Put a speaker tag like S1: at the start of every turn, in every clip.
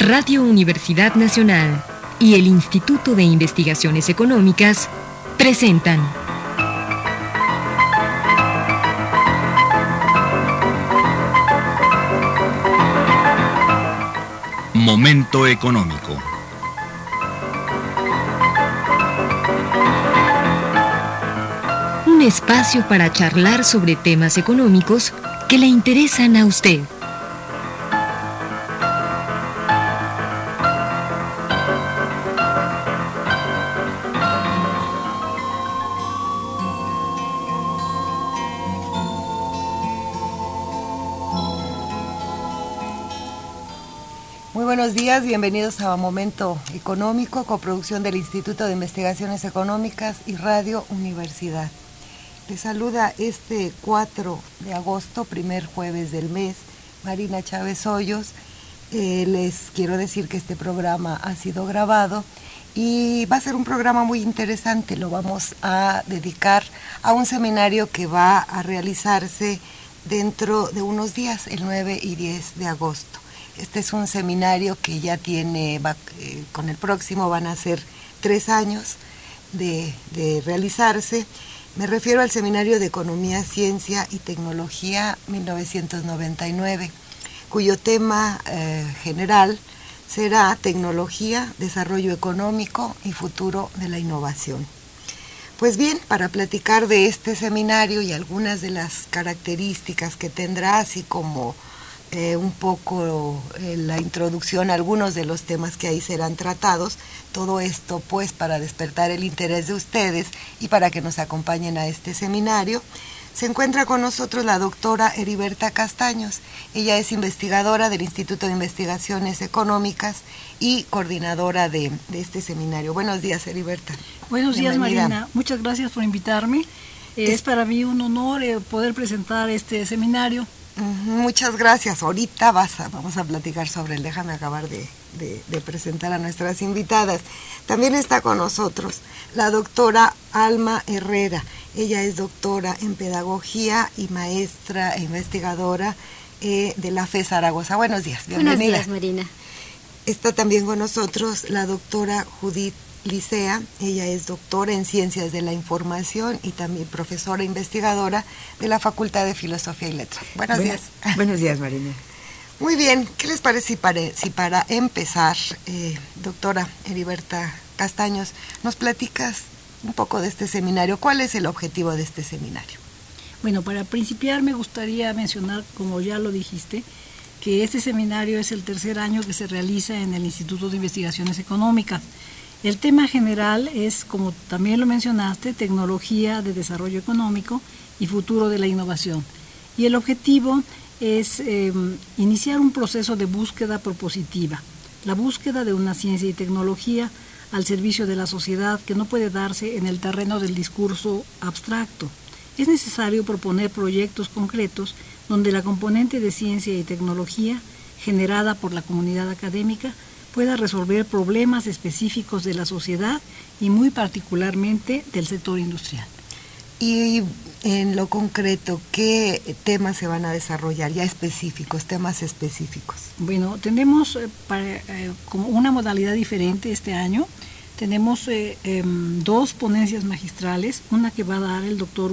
S1: Radio Universidad Nacional y el Instituto de Investigaciones Económicas presentan
S2: Momento Económico.
S1: Un espacio para charlar sobre temas económicos que le interesan a usted.
S3: Muy buenos días, bienvenidos a Momento Económico, coproducción del Instituto de Investigaciones Económicas y Radio Universidad. Les saluda este 4 de agosto, primer jueves del mes, Marina Chávez Hoyos. Les quiero decir que este programa ha sido grabado y va a ser un programa muy interesante. Lo vamos a dedicar a un seminario que va a realizarse dentro de unos días, el 9 y 10 de agosto. Este es un seminario que ya tiene, con el próximo van a ser 3 años de realizarse. Me refiero al Seminario de Economía, Ciencia y Tecnología 1999, cuyo tema general será Tecnología, Desarrollo Económico y Futuro de la Innovación. Pues bien, para platicar de este seminario y algunas de las características que tendrá, así como un poco la introducción a algunos de los temas que ahí serán tratados, todo esto pues para despertar el interés de ustedes y para que nos acompañen a este seminario. Se encuentra con nosotros la doctora Heriberta Castaños. Ella es investigadora del Instituto de Investigaciones Económicas y coordinadora de este seminario. Buenos días, Heriberta.
S4: Buenos días, Marina. Muchas gracias por invitarme. Es para mí un honor poder presentar este seminario.
S3: Muchas gracias. Ahorita vamos a platicar sobre él. Déjame acabar de presentar a nuestras invitadas. También está con nosotros la doctora Alma Herrera. Ella es doctora en Pedagogía y maestra e investigadora de la FE Zaragoza. Buenos días, bienvenida.
S5: Buenos días, Marina.
S3: Está también con nosotros la doctora Judith Licea. Ella es doctora en Ciencias de la Información y también profesora investigadora de la Facultad de Filosofía y Letras. Buenos días.
S6: Buenos días, Marina.
S3: Muy bien, ¿qué les parece si para empezar, doctora Heriberta Castaños, nos platicas un poco de este seminario? ¿Cuál es el objetivo de este seminario?
S4: Bueno, para principiar me gustaría mencionar, como ya lo dijiste, que este seminario es el tercer año que se realiza en el Instituto de Investigaciones Económicas. El tema general es, como también lo mencionaste, tecnología de desarrollo económico y futuro de la innovación. Y el objetivo es iniciar un proceso de búsqueda propositiva, la búsqueda de una ciencia y tecnología al servicio de la sociedad que no puede darse en el terreno del discurso abstracto. Es necesario proponer proyectos concretos donde la componente de ciencia y tecnología generada por la comunidad académica pueda resolver problemas específicos de la sociedad y muy particularmente del sector industrial.
S3: Y en lo concreto, ¿qué temas se van a desarrollar ya específicos, temas específicos?
S4: Bueno, tenemos como una modalidad diferente este año. Tenemos 2 ponencias magistrales, una que va a dar el doctor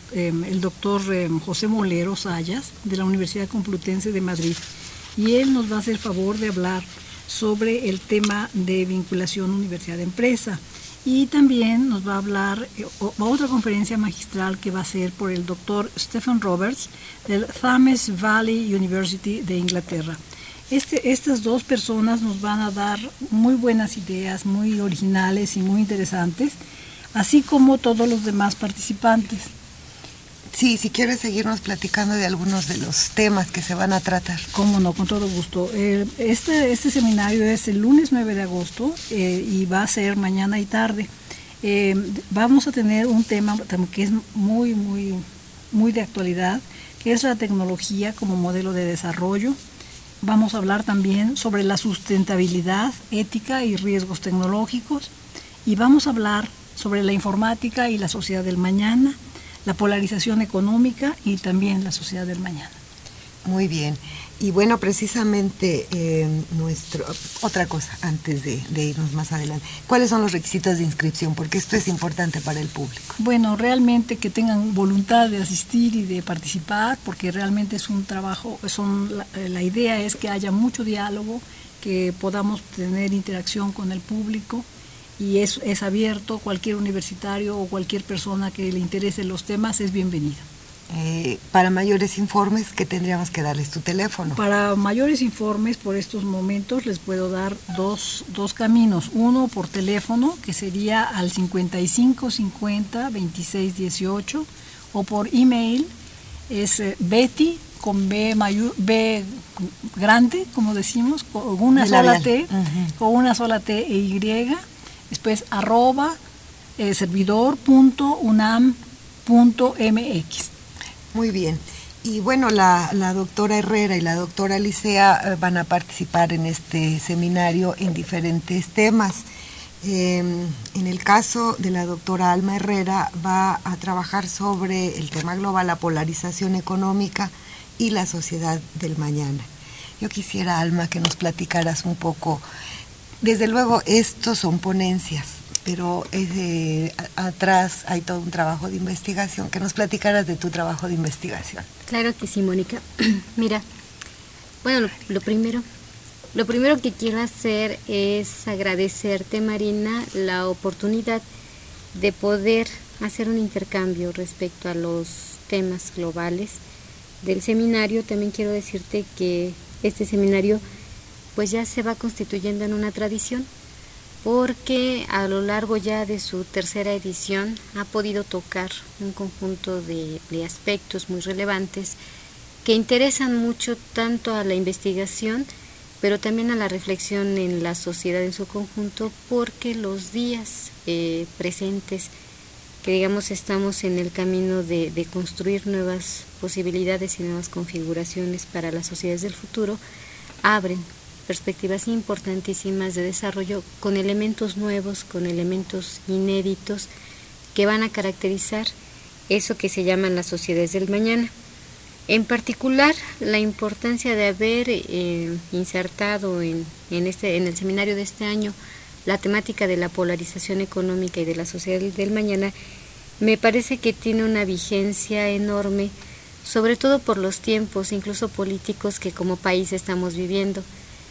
S4: José Molero Sayas de la Universidad Complutense de Madrid, y él nos va a hacer favor de hablar sobre el tema de vinculación universidad-empresa. Y también nos va a hablar otra conferencia magistral que va a ser por el doctor Stephen Roberts del Thames Valley University de Inglaterra. Estas 2 personas nos van a dar muy buenas ideas, muy originales y muy interesantes, así como todos los demás participantes.
S3: Sí, si quieres seguirnos platicando de algunos de los temas que se van a tratar.
S4: Cómo no, con todo gusto. Este seminario es el lunes 9 de agosto y va a ser mañana y tarde. Vamos a tener un tema que es muy, muy, muy de actualidad, que es la tecnología como modelo de desarrollo. Vamos a hablar también sobre la sustentabilidad, ética y riesgos tecnológicos. Y vamos a hablar sobre la informática y la sociedad del mañana, la polarización económica y también la sociedad del mañana.
S3: Muy bien. Y bueno, precisamente otra cosa antes de irnos más adelante. ¿Cuáles son los requisitos de inscripción? Porque esto es importante para el público.
S4: Bueno, realmente que tengan voluntad de asistir y de participar, porque realmente es un trabajo, la idea es que haya mucho diálogo, que podamos tener interacción con el público, y es abierto, cualquier universitario o cualquier persona que le interese los temas es bienvenido.
S3: Para mayores informes, ¿qué tendríamos que darles? ¿Tu teléfono?
S4: Para mayores informes por estos momentos les puedo dar dos caminos. Uno por teléfono, que sería al 55 50 26 18, o por email, es Betty, con B grande, como decimos, con una sola T, con una sola T e Y, después @ servidor.unam.mx.
S3: Muy bien. Y bueno, la doctora Herrera y la doctora Licea van a participar en este seminario en diferentes temas. En el caso de la doctora Alma Herrera va a trabajar sobre el tema global, la polarización económica y la sociedad del mañana. Yo quisiera, Alma, que nos platicaras un poco. Desde luego, estos son ponencias, pero atrás hay todo un trabajo de investigación. Que nos platicaras de tu trabajo de investigación.
S5: Claro que sí, Mónica. Mira, bueno, lo primero que quiero hacer es agradecerte, Marina, la oportunidad de poder hacer un intercambio respecto a los temas globales del seminario. También quiero decirte que este seminario pues ya se va constituyendo en una tradición, porque a lo largo ya de su tercera edición ha podido tocar un conjunto de aspectos muy relevantes que interesan mucho tanto a la investigación, pero también a la reflexión en la sociedad en su conjunto, porque los días presentes, que digamos estamos en el camino de construir nuevas posibilidades y nuevas configuraciones para las sociedades del futuro, abren perspectivas importantísimas de desarrollo con elementos nuevos, con elementos inéditos que van a caracterizar eso que se llaman las sociedades del mañana. En particular, la importancia de haber insertado en el seminario de este año la temática de la polarización económica y de la sociedad del mañana me parece que tiene una vigencia enorme, sobre todo por los tiempos, incluso políticos, que como país estamos viviendo.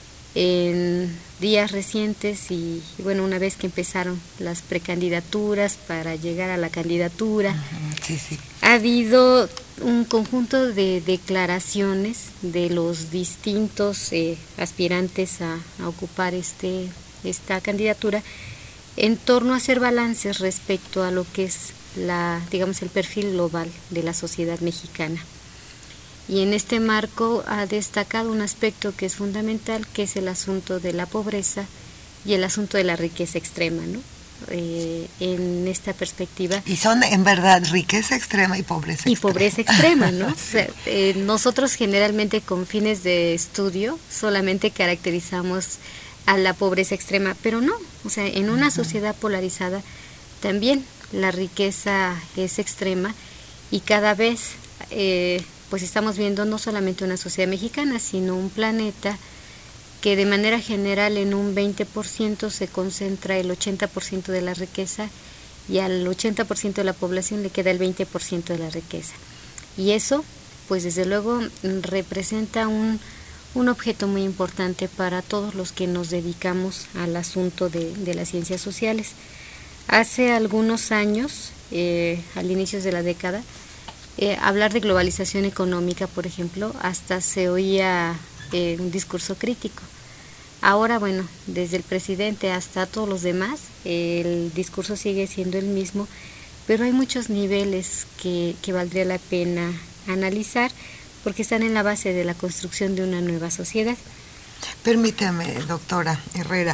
S5: En días recientes y bueno, una vez que empezaron las precandidaturas para llegar a la candidatura, ha habido un conjunto de declaraciones de los distintos aspirantes a ocupar esta candidatura en torno a hacer balances respecto a lo que es el perfil global de la sociedad mexicana. Y en este marco ha destacado un aspecto que es fundamental, que es el asunto de la pobreza y el asunto de la riqueza extrema, ¿no? En esta perspectiva.
S3: Y son en verdad riqueza extrema y pobreza extrema.
S5: Y pobreza extrema, ¿no? Sí. O sea, nosotros generalmente con fines de estudio solamente caracterizamos a la pobreza extrema, pero no, o sea, en una sociedad polarizada también la riqueza es extrema, y cada vez pues estamos viendo no solamente una sociedad mexicana, sino un planeta que de manera general en un 20% se concentra el 80% de la riqueza, y al 80% de la población le queda el 20% de la riqueza. Y eso, pues desde luego, representa un objeto muy importante para todos los que nos dedicamos al asunto de las ciencias sociales. Hace algunos años, al inicio de la década, hablar de globalización económica, por ejemplo, hasta se oía un discurso crítico. Ahora, bueno, desde el presidente hasta todos los demás, el discurso sigue siendo el mismo, pero hay muchos niveles que valdría la pena analizar, porque están en la base de la construcción de una nueva sociedad.
S3: Permítame, doctora Herrera,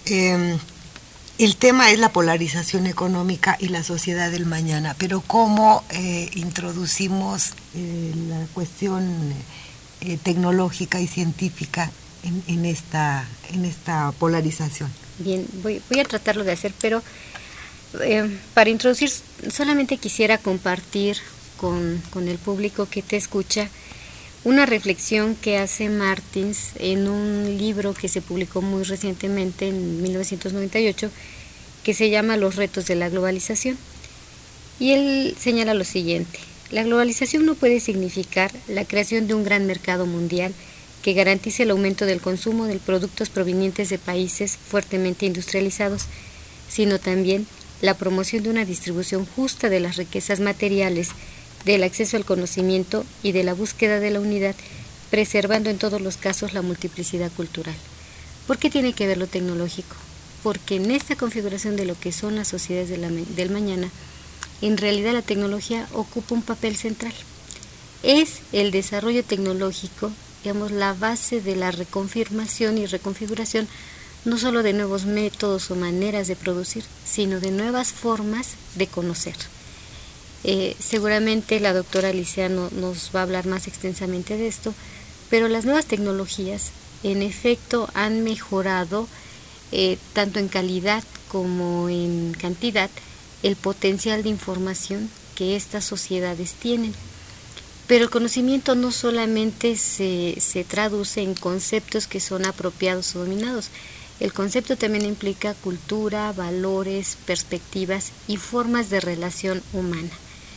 S3: el tema es la polarización económica y la sociedad del mañana, pero ¿cómo introducimos la cuestión tecnológica y científica en esta polarización?
S5: Bien, voy a tratarlo de hacer, pero para introducir solamente quisiera compartir con el público que te escucha una reflexión que hace Martins en un libro que se publicó muy recientemente, en 1998, que se llama Los retos de la globalización. Y él señala lo siguiente: la globalización no puede significar la creación de un gran mercado mundial que garantice el aumento del consumo de productos provenientes de países fuertemente industrializados, sino también la promoción de una distribución justa de las riquezas materiales, del acceso al conocimiento y de la búsqueda de la unidad, preservando en todos los casos la multiplicidad cultural. ¿Por qué tiene que ver lo tecnológico? Porque en esta configuración de lo que son las sociedades del mañana, en realidad la tecnología ocupa un papel central. Es el desarrollo tecnológico, digamos, la base de la reconfirmación y reconfiguración, no solo de nuevos métodos o maneras de producir, sino de nuevas formas de conocer. Seguramente la doctora Alicia nos va a hablar más extensamente de esto, pero las nuevas tecnologías en efecto han mejorado tanto en calidad como en cantidad el potencial de información que estas sociedades tienen. Pero el conocimiento no solamente se traduce en conceptos que son apropiados o dominados. El concepto también implica cultura, valores, perspectivas y formas de relación humana.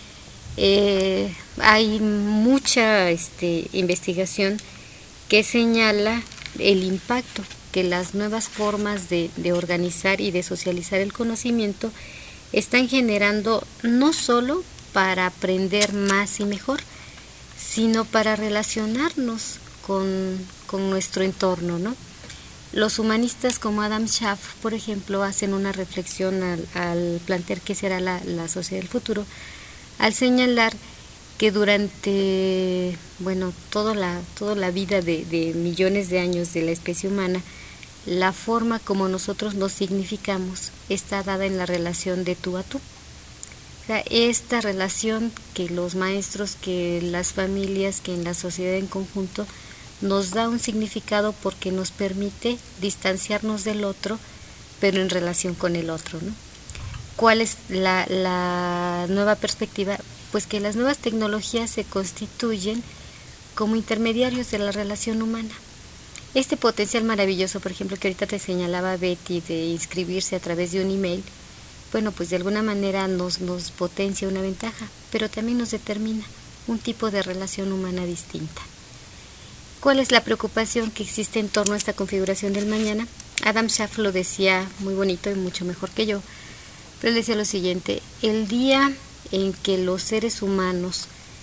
S5: Hay mucha investigación que señala el impacto que las nuevas formas de organizar y de socializar el conocimiento están generando, no solo para aprender más y mejor, sino para relacionarnos con nuestro entorno, ¿no? Los humanistas como Adam Schaff, por ejemplo, hacen una reflexión al plantear qué será la sociedad del futuro, al señalar que durante toda la vida de millones de años de la especie humana, la forma como nosotros nos significamos está dada en la relación de tú a tú. O sea, esta relación que los maestros, que las familias, que en la sociedad en conjunto, nos da un significado porque nos permite distanciarnos del otro, pero en relación con el otro, ¿no? ¿Cuál es la nueva perspectiva? Pues que las nuevas tecnologías se constituyen como intermediarios de la relación humana. Este potencial maravilloso, por ejemplo, que ahorita te señalaba Betty, de inscribirse a través de un email, pues de alguna manera nos potencia una ventaja, pero también nos determina un tipo de relación humana distinta. ¿Cuál es la preocupación que existe en torno a esta configuración del mañana? Adam Schaff lo decía muy bonito y mucho mejor que yo, pero él decía lo siguiente: el día en que los seres humanos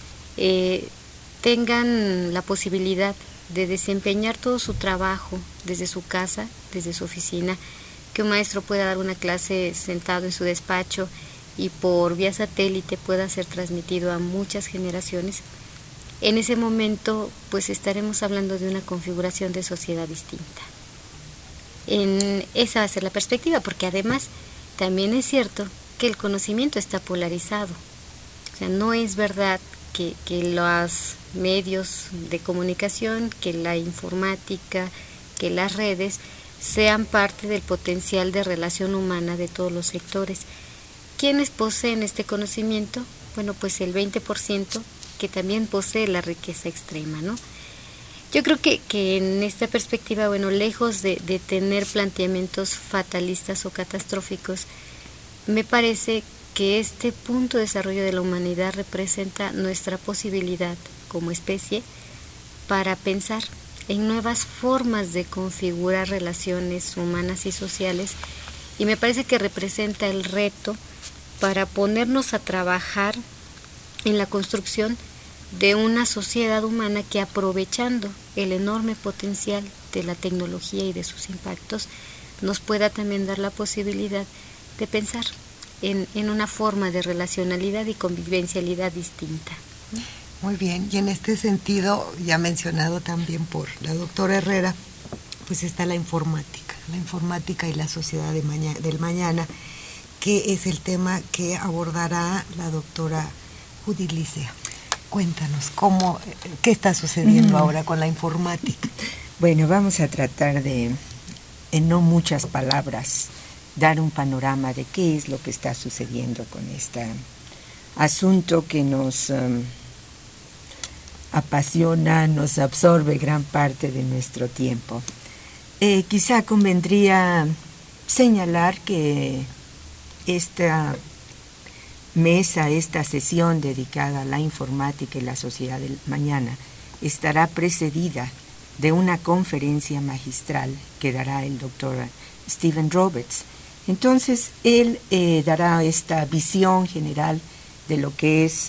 S5: tengan la posibilidad de desempeñar todo su trabajo desde su casa, desde su oficina, que un maestro pueda dar una clase sentado en su despacho y por vía satélite pueda ser transmitido a muchas generaciones, en ese momento pues estaremos hablando de una configuración de sociedad distinta. Esa va a ser la perspectiva, porque además también es cierto que el conocimiento está polarizado. O sea, no es verdad que los medios de comunicación, que la informática, que las redes sean parte del potencial de relación humana de todos los sectores. ¿Quiénes poseen este conocimiento? Pues el 20%, que también posee la riqueza extrema, ¿no? Yo creo que en esta perspectiva, lejos de tener planteamientos fatalistas o catastróficos, me parece que este punto de desarrollo de la humanidad representa nuestra posibilidad como especie para pensar en nuevas formas de configurar relaciones humanas y sociales, y me parece que representa el reto para ponernos a trabajar en la construcción de una sociedad humana que, aprovechando el enorme potencial de la tecnología y de sus impactos, nos pueda también dar la posibilidad de pensar en una forma de relacionalidad y convivencialidad distinta.
S3: Muy bien, y en este sentido, ya mencionado también por la doctora Herrera, pues está la informática y la sociedad del mañana, que es el tema que abordará la doctora Judith Licea. Cuéntanos, ¿qué está sucediendo ahora con la informática?
S6: Bueno, vamos a tratar de, en no muchas palabras, dar un panorama de qué es lo que está sucediendo con este asunto que nos apasiona, nos absorbe gran parte de nuestro tiempo. Quizá convendría señalar que esta mesa, esta sesión dedicada a la informática y la sociedad del mañana estará precedida de una conferencia magistral que dará el doctor Stephen Roberts. Entonces, él dará esta visión general de lo que es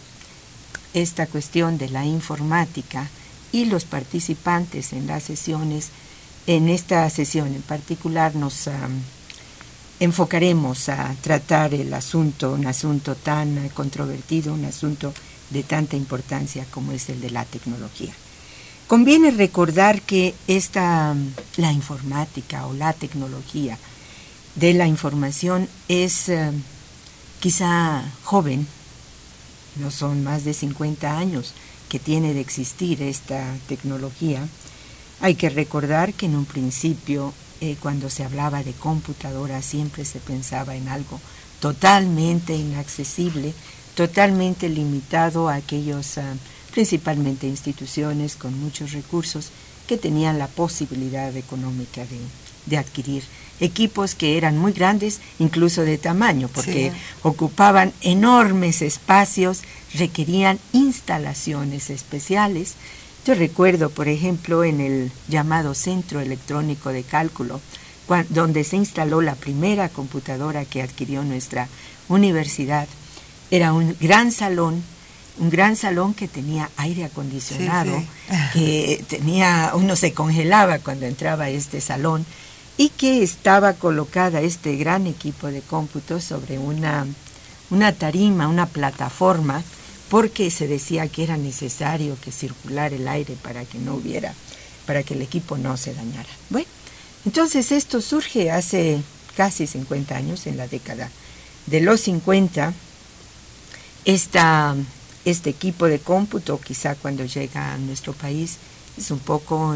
S6: esta cuestión de la informática, y los participantes en las sesiones, en esta sesión en particular, nos enfocaremos a tratar el asunto, un asunto tan controvertido, un asunto de tanta importancia como es el de la tecnología. Conviene recordar que la informática o la tecnología de la información es quizá joven, no son más de 50 años que tiene de existir esta tecnología. Hay que recordar que en un principio, cuando se hablaba de computadora, siempre se pensaba en algo totalmente inaccesible, totalmente limitado a aquellos, principalmente instituciones con muchos recursos, que tenían la posibilidad económica de adquirir equipos que eran muy grandes, incluso de tamaño, porque sí, ocupaban enormes espacios, requerían instalaciones especiales. Yo recuerdo, por ejemplo, en el llamado Centro Electrónico de Cálculo, donde se instaló la primera computadora que adquirió nuestra universidad. Era un gran salón que tenía aire acondicionado, sí, sí, que uno se congelaba cuando entraba a este salón, y que estaba colocada este gran equipo de cómputo sobre una tarima, una plataforma, porque se decía que era necesario que circulara el aire para que el equipo no se dañara. Bueno, entonces esto surge hace casi 50 años, en la década de los 50, este equipo de cómputo, quizá cuando llega a nuestro país, es un poco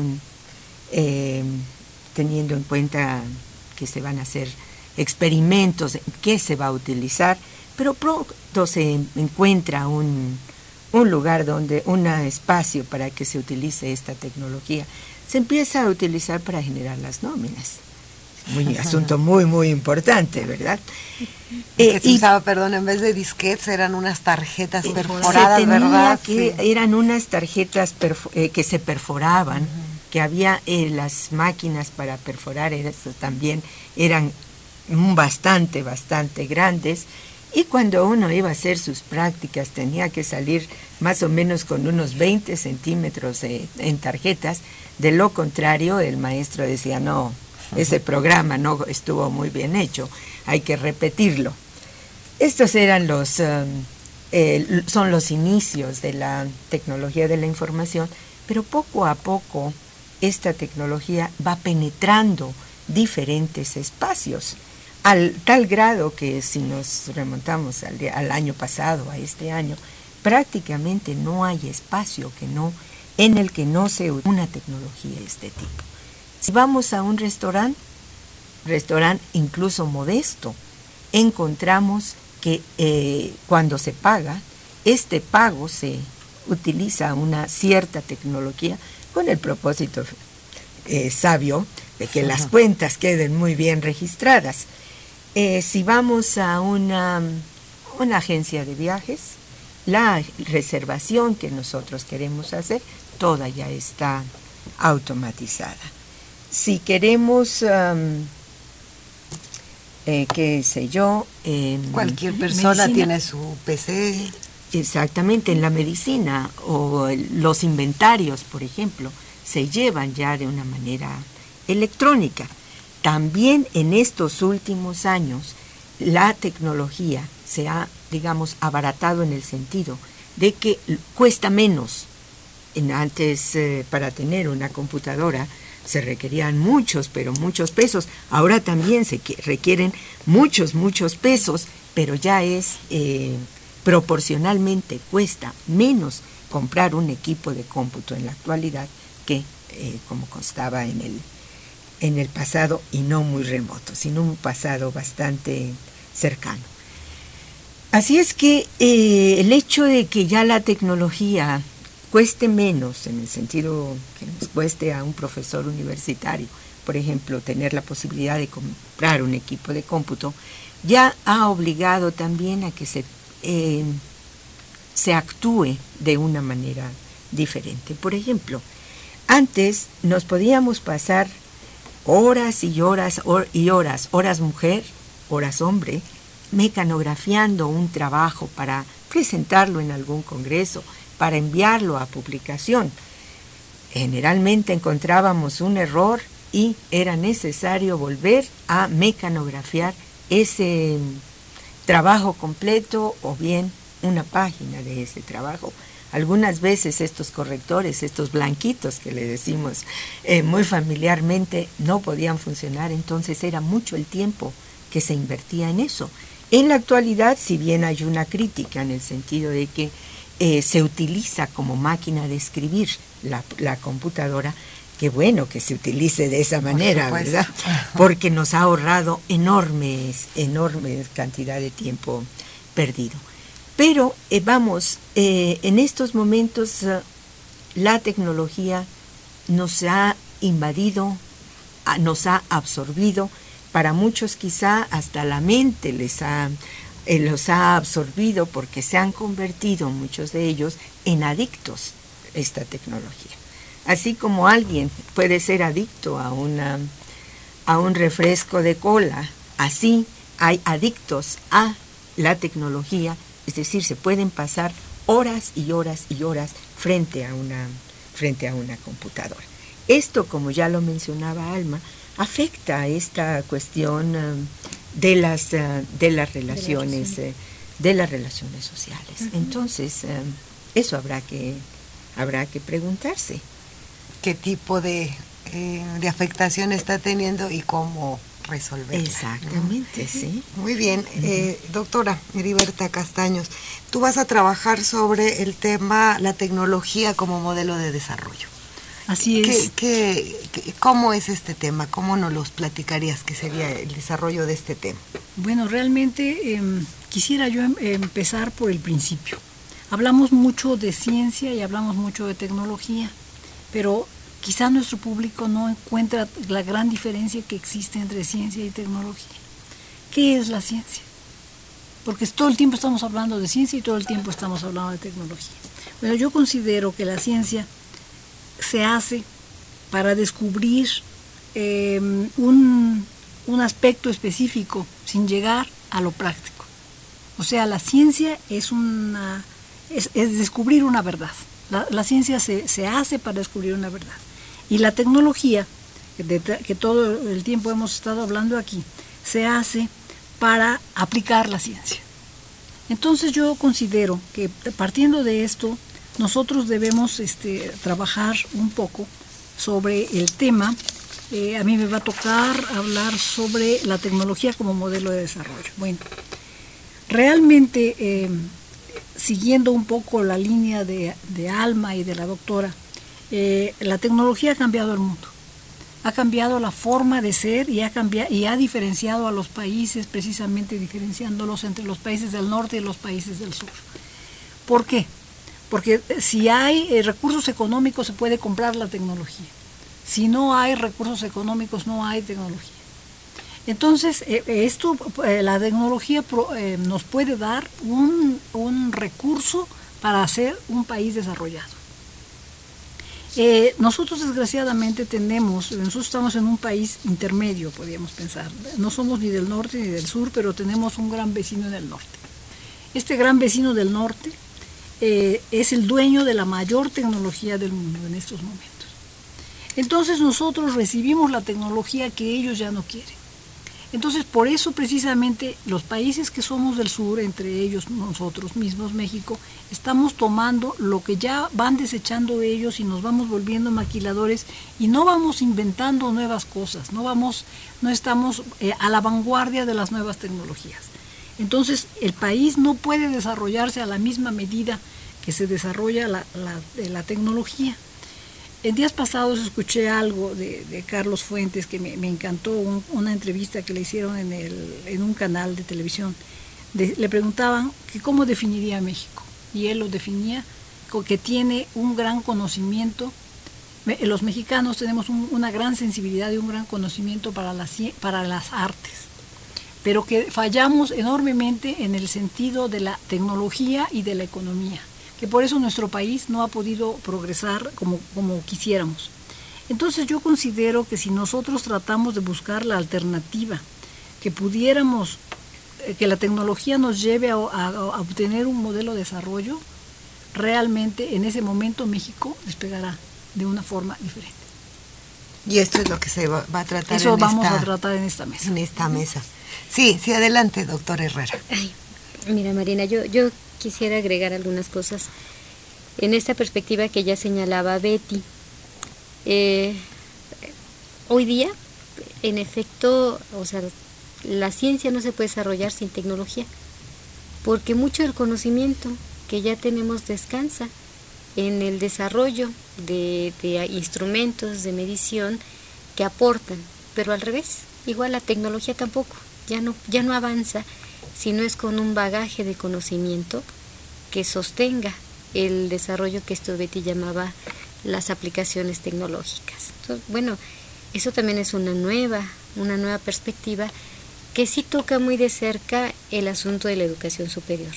S6: teniendo en cuenta que se van a hacer experimentos, qué se va a utilizar, pero pronto se encuentra un lugar un espacio para que se utilice esta tecnología. Se empieza a utilizar para generar las nóminas. Asunto muy, muy importante, ¿verdad?
S3: Que se usaba, en vez de disquetes eran unas tarjetas perforadas, ¿verdad?
S6: Eran unas tarjetas que se perforaban, que había las máquinas para perforar, también eran bastante grandes. Y cuando uno iba a hacer sus prácticas tenía que salir más o menos con unos 20 centímetros en tarjetas. De lo contrario, el maestro decía, no, ese programa no estuvo muy bien hecho, hay que repetirlo. Estos eran son los inicios de la tecnología de la información, pero poco a poco esta tecnología va penetrando diferentes espacios, al tal grado que si nos remontamos al año pasado, a este año, prácticamente no hay espacio en el que no se use una tecnología de este tipo. Si vamos a un restaurante incluso modesto, encontramos que cuando se paga, este pago se utiliza una cierta tecnología con el propósito sabio de que las cuentas queden muy bien registradas. Si vamos a una agencia de viajes, la reservación que nosotros queremos hacer, toda ya está automatizada. Si queremos, qué sé yo...
S3: cualquier persona tiene su PC.
S6: Exactamente, en la medicina o los inventarios, por ejemplo, se llevan ya de una manera electrónica. También en estos últimos años la tecnología se ha, abaratado en el sentido de que cuesta menos. Antes, para tener una computadora se requerían muchos pesos. Ahora también se requieren muchos pesos, pero ya es proporcionalmente cuesta menos comprar un equipo de cómputo en la actualidad que como constaba en el pasado, y no muy remoto, sino un pasado bastante cercano. Así es que el hecho de que ya la tecnología cueste menos, en el sentido que nos cueste a un profesor universitario, por ejemplo, tener la posibilidad de comprar un equipo de cómputo, ya ha obligado también a que se actúe de una manera diferente. Por ejemplo, antes nos podíamos pasar horas y horas y horas, horas mujer, horas hombre, mecanografiando un trabajo para presentarlo en algún congreso, para enviarlo a publicación. Generalmente encontrábamos un error y era necesario volver a mecanografiar ese trabajo completo o bien una página de ese trabajo. Algunas veces estos correctores, estos blanquitos que le decimos muy familiarmente, no podían funcionar, entonces era mucho el tiempo que se invertía en eso. En la actualidad, si bien hay una crítica en el sentido de que se utiliza como máquina de escribir la computadora, qué bueno que se utilice de esa manera, ¿verdad? Porque nos ha ahorrado enormes cantidad de tiempo perdido. Pero en estos momentos la tecnología nos ha invadido, nos ha absorbido. Para muchos quizá hasta la mente los ha absorbido porque se han convertido muchos de ellos en adictos a esta tecnología. Así como alguien puede ser adicto a un refresco de cola, así hay adictos a la tecnología. Es decir, se pueden pasar horas y horas y horas frente a una computadora. Esto, como ya lo mencionaba Alma, afecta a esta cuestión de las relaciones sociales. Entonces, eso habrá que preguntarse.
S3: ¿Qué tipo de afectación está teniendo y cómo resolverla?
S6: Exactamente, ¿no? Sí.
S3: Muy bien, doctora Heriberta Castaños, tú vas a trabajar sobre el tema la tecnología como modelo de desarrollo.
S4: Así es.
S3: ¿Cómo es este tema? ¿Cómo nos los platicarías que sería el desarrollo de este tema?
S4: Bueno, realmente quisiera yo empezar por el principio. Hablamos mucho de ciencia y hablamos mucho de tecnología, pero quizá nuestro público no encuentra la gran diferencia que existe entre ciencia y tecnología. ¿Qué es la ciencia? Porque todo el tiempo estamos hablando de ciencia y todo el tiempo estamos hablando de tecnología. Bueno, yo considero que la ciencia se hace para descubrir un aspecto específico sin llegar a lo práctico. O sea, la ciencia es descubrir una verdad. La ciencia se hace para descubrir una verdad. Y la tecnología, que todo el tiempo hemos estado hablando aquí, se hace para aplicar la ciencia. Entonces yo considero que partiendo de esto, nosotros debemos trabajar un poco sobre el tema. A mí me va a tocar hablar sobre la tecnología como modelo de desarrollo. Bueno, realmente, siguiendo un poco la línea de Alma y de la doctora, la tecnología ha cambiado el mundo. Ha cambiado la forma de ser y ha diferenciado a los países, precisamente diferenciándolos entre los países del norte y los países del sur. ¿Por qué? Porque si hay recursos económicos se puede comprar la tecnología. Si no hay recursos económicos no hay tecnología. Entonces, la tecnología nos puede dar un recurso para hacer un país desarrollado. Nosotros desgraciadamente nosotros estamos en un país intermedio, podríamos pensar. No somos ni del norte ni del sur, pero tenemos un gran vecino en el norte. Este gran vecino del norte es el dueño de la mayor tecnología del mundo en estos momentos. Entonces nosotros recibimos la tecnología que ellos ya no quieren. Entonces por eso precisamente los países que somos del sur, entre ellos nosotros mismos, México, estamos tomando lo que ya van desechando ellos y nos vamos volviendo maquiladores y no vamos inventando nuevas cosas, no estamos a la vanguardia de las nuevas tecnologías. Entonces el país no puede desarrollarse a la misma medida que se desarrolla la tecnología. En días pasados escuché algo de Carlos Fuentes que me encantó, una entrevista que le hicieron en un canal de televisión. Le preguntaban que cómo definiría México y él lo definía que tiene un gran conocimiento. Los mexicanos tenemos una gran sensibilidad y un gran conocimiento para las artes, pero que fallamos enormemente en el sentido de la tecnología y de la economía, que por eso nuestro país no ha podido progresar como quisiéramos. Entonces yo considero que si nosotros tratamos de buscar la alternativa, que pudiéramos, que la tecnología nos lleve a obtener un modelo de desarrollo, realmente en ese momento México despegará de una forma diferente.
S3: Y esto es lo que se va a tratar.
S4: Eso vamos a tratar en esta mesa.
S3: En esta mesa. Sí, adelante, doctor Herrera.
S5: Ay, mira, Marina, yo quisiera agregar algunas cosas en esta perspectiva que ya señalaba Betty. Hoy día, en efecto, o sea, la ciencia no se puede desarrollar sin tecnología, porque mucho del conocimiento que ya tenemos descansa en el desarrollo de instrumentos de medición que aportan, pero al revés, igual la tecnología tampoco, ya no avanza si no es con un bagaje de conocimiento que sostenga el desarrollo que Betty llamaba las aplicaciones tecnológicas. Entonces, bueno, eso también es una nueva perspectiva que sí toca muy de cerca el asunto de la educación superior.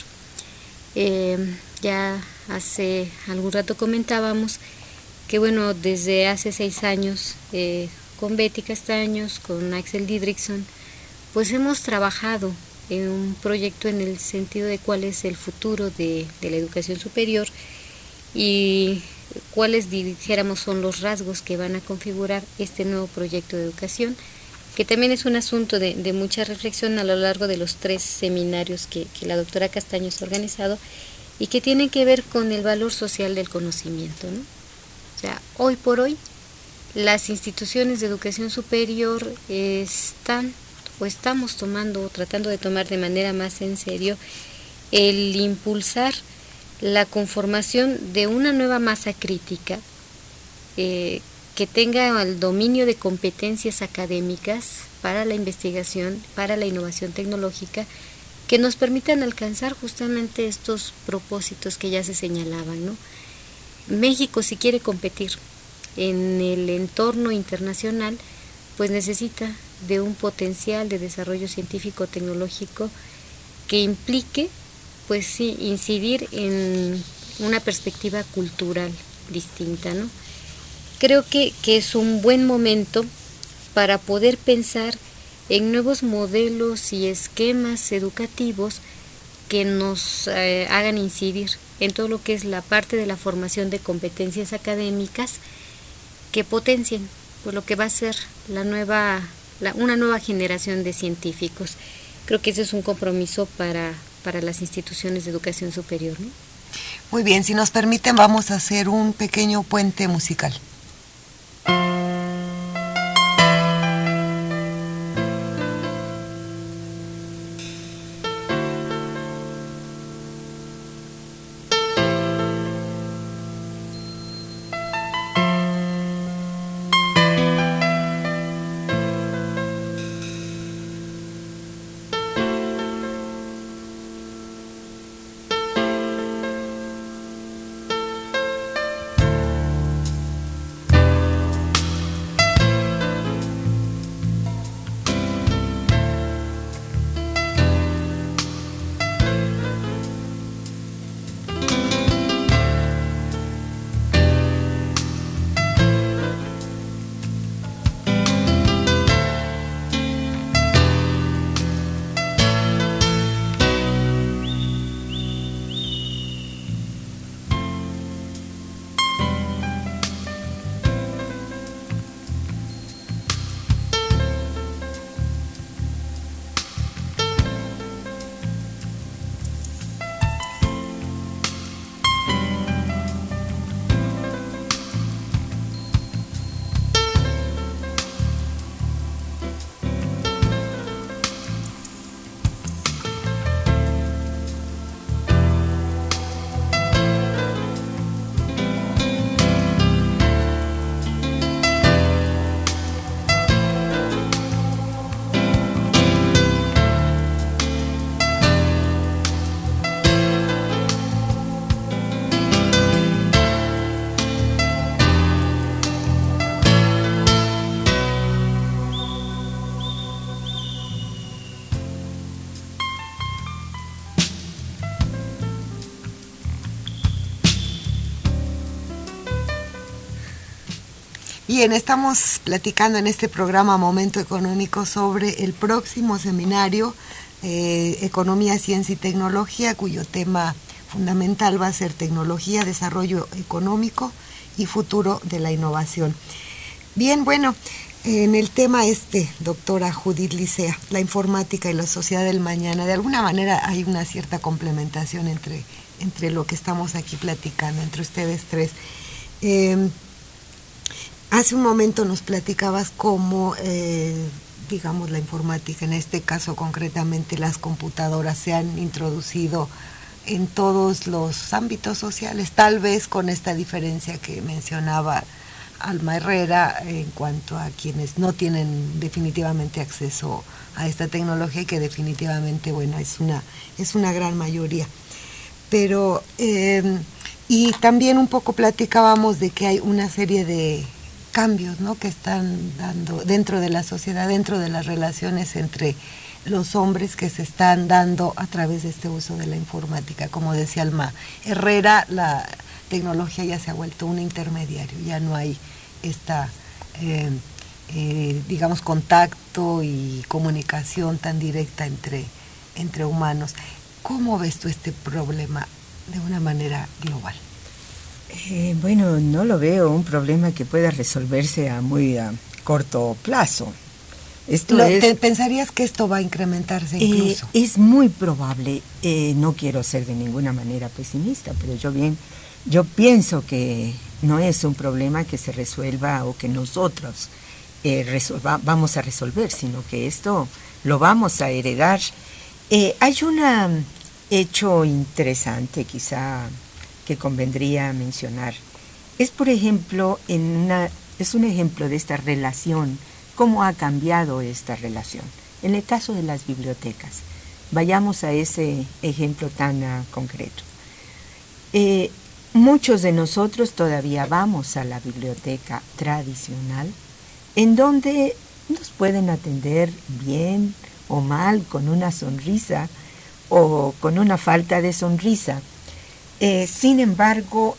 S5: Ya hace algún rato comentábamos que, bueno, desde hace 6 años, con Betty Castaños, con Axel Didrikson, pues hemos trabajado en un proyecto en el sentido de cuál es el futuro de la educación superior y cuáles, dijéramos, son los rasgos que van a configurar este nuevo proyecto de educación, que también es un asunto de mucha reflexión a lo largo de los 3 seminarios que la doctora Castaños ha organizado y que tienen que ver con el valor social del conocimiento, ¿no? O sea, hoy por hoy las instituciones de educación superior estamos tratando de tomar de manera más en serio el impulsar la conformación de una nueva masa crítica que tenga el dominio de competencias académicas para la investigación, para la innovación tecnológica, que nos permitan alcanzar justamente estos propósitos que ya se señalaban, ¿no? México, si quiere competir en el entorno internacional, pues necesita de un potencial de desarrollo científico-tecnológico que implique, pues sí, incidir en una perspectiva cultural distinta, ¿no? Creo que es un buen momento para poder pensar en nuevos modelos y esquemas educativos que nos hagan incidir en todo lo que es la parte de la formación de competencias académicas que potencien pues, lo que va a ser una nueva generación de científicos. Creo que ese es un compromiso para las instituciones de educación superior, ¿no?
S3: Muy bien, si nos permiten vamos a hacer un pequeño puente musical. Bien, estamos platicando en este programa Momento Económico sobre el próximo seminario Economía, Ciencia y Tecnología, cuyo tema fundamental va a ser tecnología, desarrollo económico y futuro de la innovación. Bien, bueno, en el tema doctora Judith Licea, la informática y la sociedad del mañana, de alguna manera hay una cierta complementación entre lo que estamos aquí platicando, entre ustedes tres. Hace un momento nos platicabas cómo, digamos, la informática, en este caso concretamente las computadoras, se han introducido en todos los ámbitos sociales, tal vez con esta diferencia que mencionaba Alma Herrera en cuanto a quienes no tienen definitivamente acceso a esta tecnología y que definitivamente, bueno, es una gran mayoría. Pero, y también un poco platicábamos de que hay una serie de cambios, ¿no?, que están dando dentro de la sociedad, dentro de las relaciones entre los hombres, que se están dando a través de este uso de la informática. Como decía Alma Herrera, la tecnología ya se ha vuelto un intermediario, ya no hay esta, digamos, contacto y comunicación tan directa entre humanos. ¿Cómo ves tú este problema de una manera global?
S6: Bueno, no lo veo un problema que pueda resolverse a muy corto plazo.
S3: ¿Pensarías que esto va a incrementarse incluso?
S6: Es muy probable. No quiero ser de ninguna manera pesimista, pero yo pienso que no es un problema que se resuelva o que nosotros vamos a resolver, sino que esto lo vamos a heredar. Hay un hecho interesante quizá que convendría mencionar. Es, por ejemplo, es un ejemplo de esta relación, cómo ha cambiado esta relación. En el caso de las bibliotecas, vayamos a ese ejemplo tan concreto. Muchos de nosotros todavía vamos a la biblioteca tradicional, en donde nos pueden atender bien o mal, con una sonrisa o con una falta de sonrisa. Sin embargo,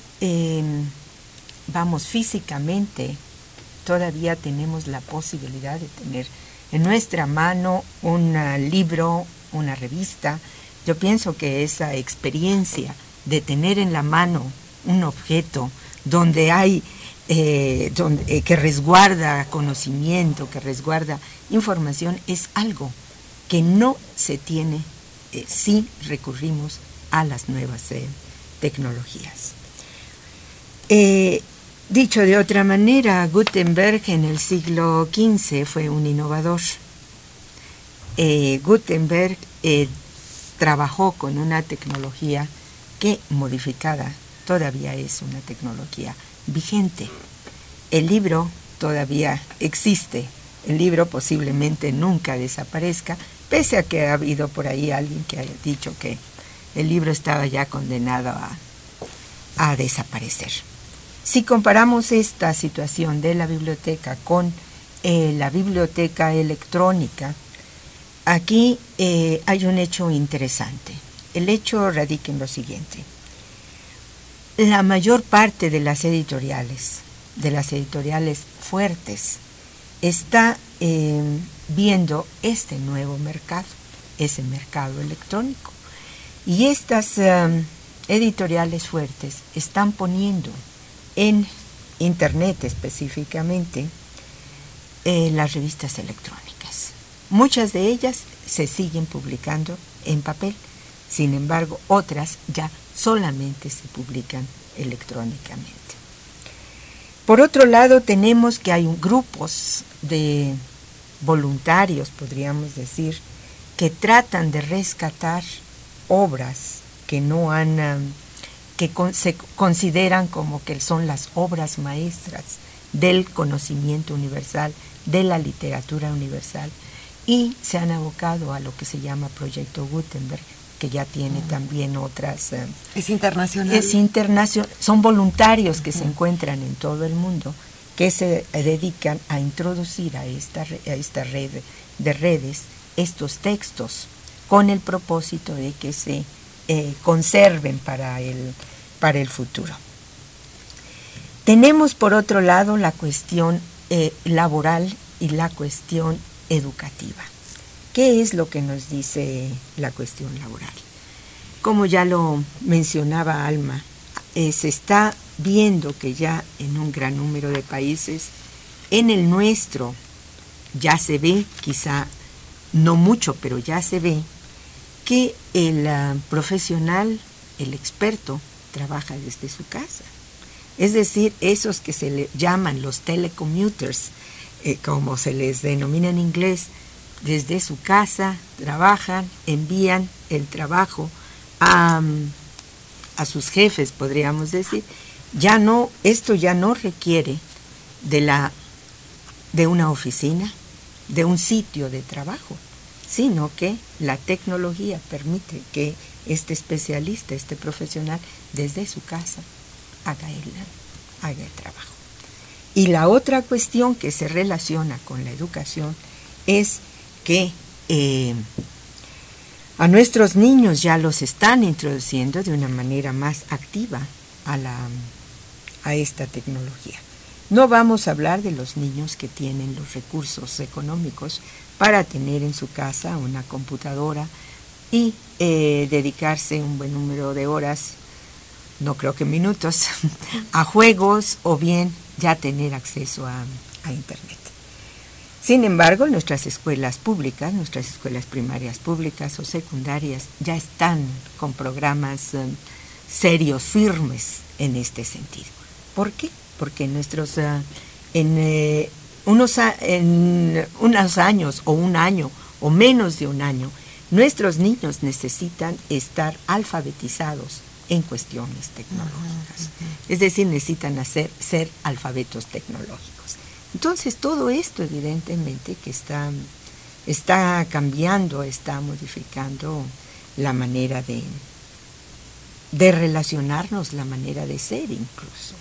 S6: físicamente todavía tenemos la posibilidad de tener en nuestra mano un libro, una revista. Yo pienso que esa experiencia de tener en la mano un objeto donde hay que resguarda conocimiento, que resguarda información, es algo que no se tiene si recurrimos a las nuevas tecnologías. Dicho de otra manera, Gutenberg en el siglo XV fue un innovador. Gutenberg trabajó con una tecnología que, modificada, todavía es una tecnología vigente. El libro todavía existe. El libro posiblemente nunca desaparezca, pese a que ha habido por ahí alguien que haya dicho que el libro estaba ya condenado a desaparecer. Si comparamos esta situación de la biblioteca con la biblioteca electrónica, aquí hay un hecho interesante. El hecho radica en lo siguiente. La mayor parte de las editoriales fuertes, está viendo este nuevo mercado, ese mercado electrónico. Y estas editoriales fuertes están poniendo en Internet específicamente las revistas electrónicas. Muchas de ellas se siguen publicando en papel, sin embargo, otras ya solamente se publican electrónicamente. Por otro lado, tenemos que hay grupos de voluntarios, podríamos decir, que tratan de rescatar obras que no han, se consideran como que son las obras maestras del conocimiento universal, de la literatura universal, y se han abocado a lo que se llama Proyecto Gutenberg, que ya tiene también otras...
S3: ¿Es internacional?
S6: Es internacional. Son voluntarios que se encuentran en todo el mundo, que se dedican a introducir a esta red de redes estos textos, con el propósito de que se conserven para el futuro. Tenemos por otro lado la cuestión laboral y la cuestión educativa. ¿Qué es lo que nos dice la cuestión laboral? Como ya lo mencionaba Alma, se está viendo que ya en un gran número de países, en el nuestro ya se ve, quizá no mucho, pero ya se ve, que el profesional, el experto, trabaja desde su casa. Es decir, esos que se le llaman los telecommuters, como se les denomina en inglés, desde su casa trabajan, envían el trabajo a sus jefes, podríamos decir. Esto ya no requiere de una oficina, de un sitio de trabajo, sino que la tecnología permite que este especialista, este profesional, desde su casa haga el trabajo. Y la otra cuestión que se relaciona con la educación es que a nuestros niños ya los están introduciendo de una manera más activa a esta tecnología. No vamos a hablar de los niños que tienen los recursos económicos para tener en su casa una computadora y dedicarse un buen número de horas, no creo que minutos, a juegos o bien ya tener acceso a Internet. Sin embargo, nuestras escuelas públicas, nuestras escuelas primarias públicas o secundarias ya están con programas serios, firmes en este sentido. ¿Por qué? Porque en unos años o un año o menos de un año, nuestros niños necesitan estar alfabetizados en cuestiones tecnológicas. Es decir, necesitan ser alfabetos tecnológicos. Entonces, todo esto evidentemente que está cambiando, está modificando la manera de relacionarnos, la manera de ser incluso.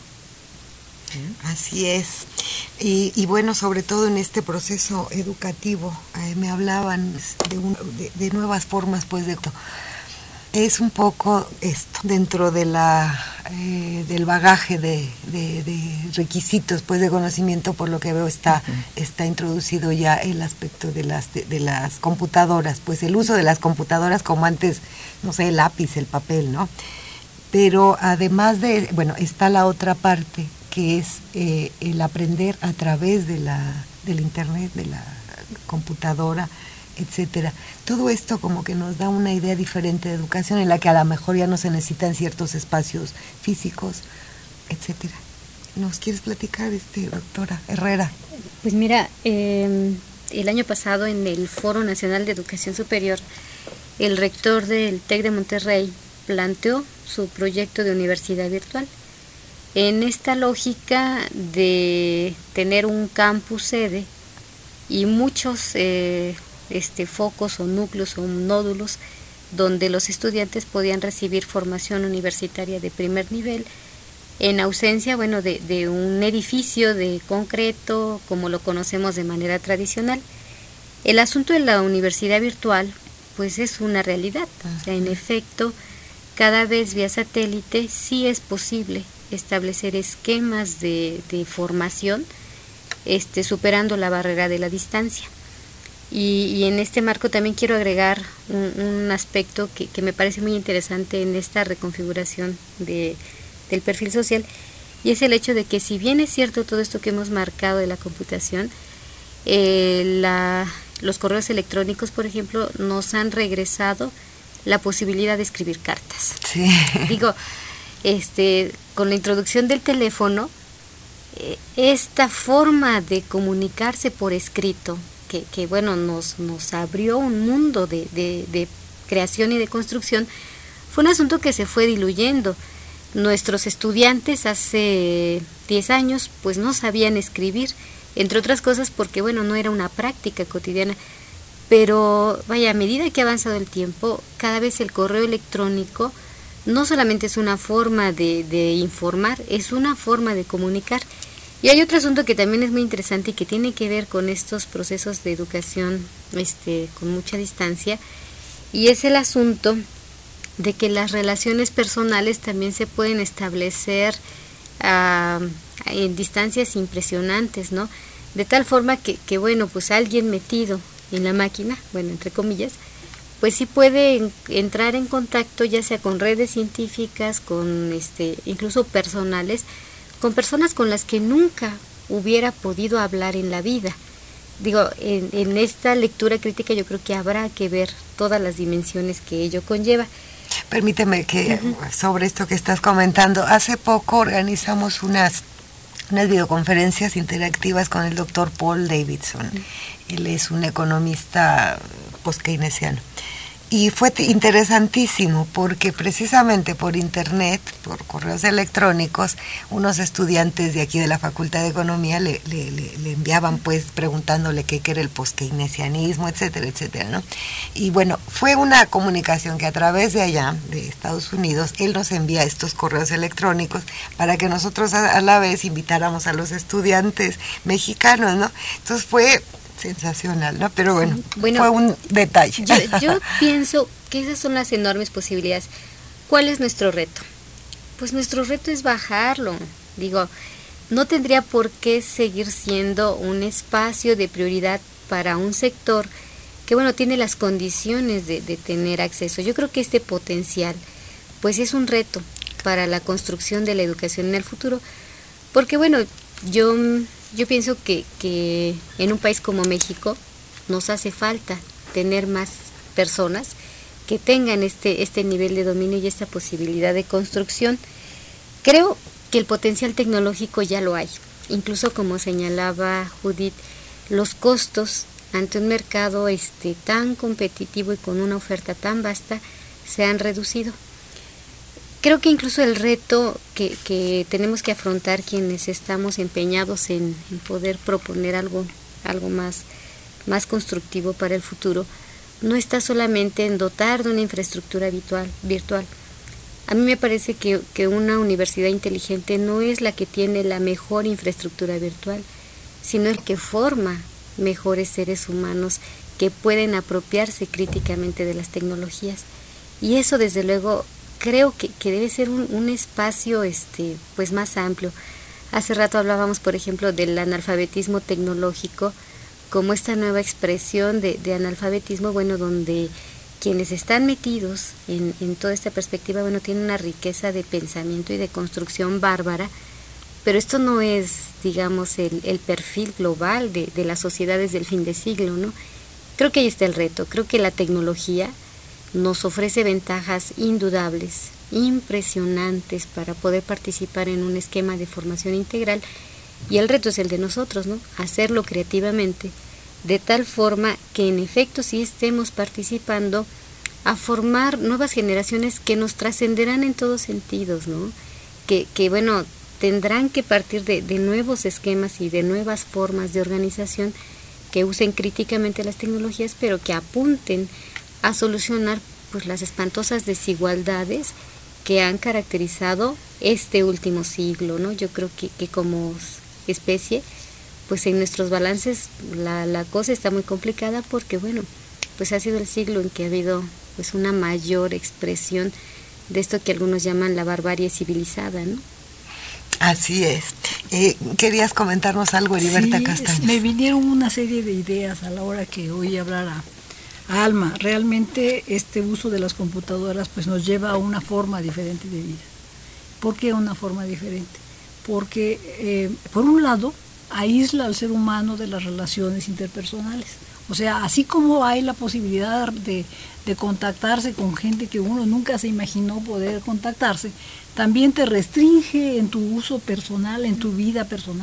S3: Así es. Y bueno, sobre todo en este proceso educativo, me hablaban de nuevas formas, pues, de esto. Es un poco esto, dentro de del bagaje de requisitos, pues, de conocimiento, por lo que veo está introducido ya el aspecto de las computadoras, pues el uso de las computadoras como antes, no sé, el lápiz, el papel, ¿no? Pero además está la otra parte, que es el aprender a través del Internet, de la computadora, etcétera. Todo esto como que nos da una idea diferente de educación, en la que a lo mejor ya no se necesitan ciertos espacios físicos, etcétera. ¿Nos quieres platicar, doctora Herrera?
S5: Pues mira, el año pasado en el Foro Nacional de Educación Superior, el rector del TEC de Monterrey planteó su proyecto de universidad virtual. En esta lógica de tener un campus sede y muchos focos o núcleos o nódulos donde los estudiantes podían recibir formación universitaria de primer nivel en ausencia, de un edificio de concreto como lo conocemos de manera tradicional. El asunto de la universidad virtual pues es una realidad. O sea, en efecto, cada vez vía satélite sí es posible establecer esquemas de formación superando la barrera de la distancia. Y en este marco también quiero agregar un aspecto que me parece muy interesante en esta reconfiguración del perfil social, y es el hecho de que, si bien es cierto todo esto que hemos marcado de la computación, los correos electrónicos, por ejemplo, nos han regresado la posibilidad de escribir cartas.
S3: Sí.
S5: Digo, con la introducción del teléfono, esta forma de comunicarse por escrito, que nos abrió un mundo de creación y de construcción, fue un asunto que se fue diluyendo. Nuestros estudiantes hace 10 años pues no sabían escribir, entre otras cosas porque no era una práctica cotidiana, pero a medida que ha avanzado el tiempo, cada vez el correo electrónico no solamente es una forma de informar, es una forma de comunicar. Y hay otro asunto que también es muy interesante y que tiene que ver con estos procesos de educación con mucha distancia, y es el asunto de que las relaciones personales también se pueden establecer a en distancias impresionantes, ¿no? De tal forma que bueno, pues alguien metido en la máquina, bueno, entre comillas, pues sí puede entrar en contacto ya sea con redes científicas, con incluso personales, con personas con las que nunca hubiera podido hablar en la vida. Digo, en esta lectura crítica yo creo que habrá que ver todas las dimensiones que ello conlleva.
S3: Permíteme que sobre esto que estás comentando, hace poco organizamos unas videoconferencias interactivas con el doctor Paul Davidson. Él es un economista post-keynesiano. Y fue interesantísimo porque precisamente por internet, por correos electrónicos, unos estudiantes de aquí de la Facultad de Economía le enviaban pues preguntándole qué era el post-keynesianismo, etcétera, etcétera, ¿no? Y bueno, fue una comunicación que a través de allá, de Estados Unidos, él nos envía estos correos electrónicos para que nosotros a la vez invitáramos a los estudiantes mexicanos, ¿no? Entonces fue sensacional, ¿no? Pero bueno, fue un detalle.
S5: Yo pienso que esas son las enormes posibilidades. ¿Cuál es nuestro reto? Pues nuestro reto es bajarlo. Digo, no tendría por qué seguir siendo un espacio de prioridad para un sector que, bueno, tiene las condiciones de tener acceso. Yo creo que este potencial, pues es un reto para la construcción de la educación en el futuro, porque, bueno, yo pienso que en un país como México nos hace falta tener más personas que tengan este nivel de dominio y esta posibilidad de construcción. Creo que el potencial tecnológico ya lo hay. Incluso, como señalaba Judith, los costos ante un mercado tan competitivo y con una oferta tan vasta se han reducido. Creo que incluso el reto que tenemos que afrontar quienes estamos empeñados en poder proponer algo más constructivo para el futuro, no está solamente en dotar de una infraestructura virtual. A mí me parece que una universidad inteligente no es la que tiene la mejor infraestructura virtual, sino el que forma mejores seres humanos que pueden apropiarse críticamente de las tecnologías. Y eso, desde luego, creo que debe ser un espacio pues más amplio. Hace rato hablábamos, por ejemplo, del analfabetismo tecnológico como esta nueva expresión de analfabetismo, bueno, donde quienes están metidos en toda esta perspectiva, bueno, tienen una riqueza de pensamiento y de construcción bárbara, pero esto no es, digamos, el perfil global de las sociedades del fin de siglo, ¿no? Creo que ahí está el reto. Creo que la tecnología nos ofrece ventajas indudables, impresionantes para poder participar en un esquema de formación integral, y el reto es el de nosotros, ¿no? Hacerlo creativamente, de tal forma que en efecto sí estemos participando a formar nuevas generaciones que nos trascenderán en todos sentidos, ¿no? Que bueno, tendrán que partir de nuevos esquemas y de nuevas formas de organización que usen críticamente las tecnologías, pero que apunten a solucionar pues las espantosas desigualdades que han caracterizado este último siglo, ¿no? Yo creo que como especie, pues en nuestros balances la cosa está muy complicada porque, bueno, pues ha sido el siglo en que ha habido pues una mayor expresión de esto que algunos llaman la barbarie civilizada, ¿no?
S3: Así es. ¿Querías comentarnos algo, Heriberta Castaños?
S4: Me vinieron una serie de ideas a la hora que oí hablar a Alma. Realmente este uso de las computadoras pues nos lleva a una forma diferente de vida. ¿Por qué una forma diferente? Porque por un lado aísla al ser humano de las relaciones interpersonales. O sea, así como hay la posibilidad de contactarse con gente que uno nunca se imaginó poder contactarse, también te restringe en tu uso personal, en tu vida personal.